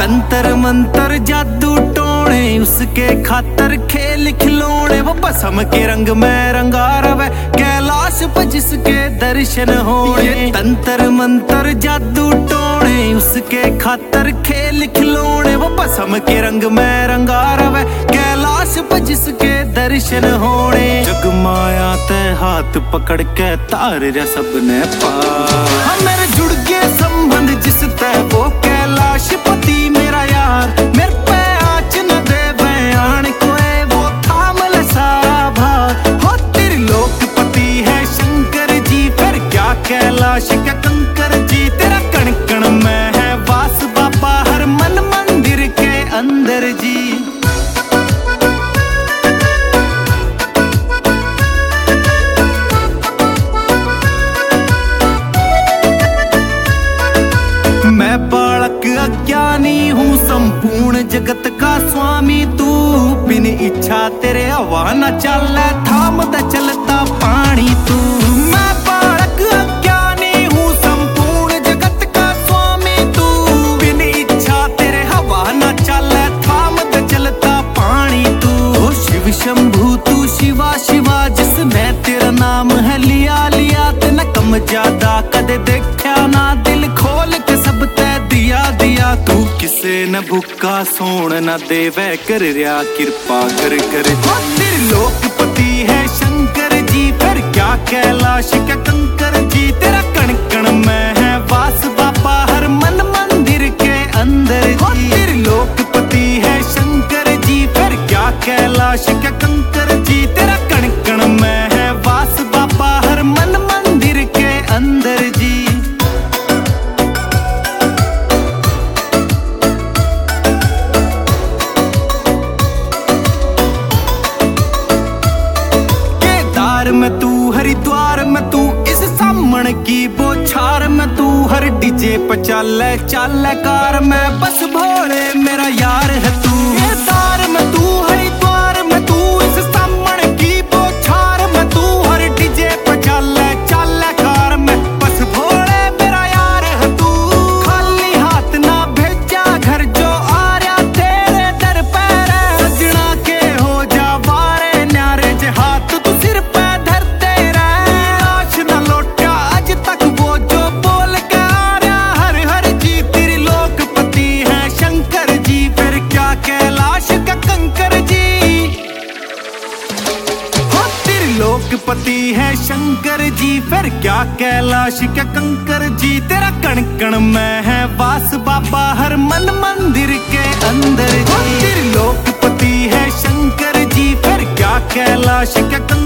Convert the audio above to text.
तंत्र मंत्र जादू टोने उसके खातर खेल खिलौने, वो भस्म के रंग में रंगा रवे कैलाश पर जिसके दर्शन होने। तंत्र मंत्र जादू टोने उसके खातर खेल खिलौने, वो भस्म के रंग में रंगा रवे कैलाश पर जिसके दर्शन होने। जगमाया ते हाथ पकड़ के तार रे सबने पार, मेरे जुड़ गए संबंध जिस ते वो कैलाश पति मेरा यार। मेरे पे आँच न दे बयान कोई वो थाम ले सारा भार। हो तेरी लोकपति है शंकर जी फिर क्या कैलाश क्या कंकर जी। तेरा कण कण में है वास बाबा हर मन मंदिर के अंदर जी। मैं बालक अज्ञानी हूँ संपूर्ण जगत का स्वामी तू। बिन इच्छा तेरे हवा न चले थाम दे चलता पानी तू। मैं बालक अज्ञानी हूँ संपूर्ण जगत का स्वामी तू। बिन इच्छा तेरे हवा न चले थाम दे चलता पानी तू। शिव शंभू तू शिवा शिवा जिसमें तेरा नाम है लिया लिया तेना कम ज्यादा कदे देखा ना दिल खोल के सब तै दिया दिया। तू किसे न भूखा सोन न देवे कर रिया कृपा कर कर। तेरे लोकपति है शंकर जी फिर क्या कैलाश क्या कंकर जी। तेरा कण कण में है वास बाबा हर मन मंदिर के अंदर जी। तेरे लोकपति है शंकर जी फिर क्या कैलाश क्या कंकर जी। तेरा कण कण में है वास बाबा हर मन मंदिर के अंदर जी। में तू हरिद्वार में तू इस सामण की बोछार में तू हर डीजे पर चाले चाले कार में बस भोले मेरा यार है तू। तार में तू हरिद्वार में तू इस सामण की बोछार में तू हर डीजे पर चाले चाले कार में बस भोले मेरा यार है तू। खाली हाथ ना भेजा घर जो आ रहा तेरे दर पर सजना के हो जा वारे न्यारे जे हाथ तू सिर पे लोकपति है शंकर जी फिर क्या कैलाश क्या कंकर जी। तेरा कण कण में है वास बाबा हर मन मंदिर के अंदर जी। तेरे लोकपति है शंकर जी फिर क्या कैलाश क्या कंकर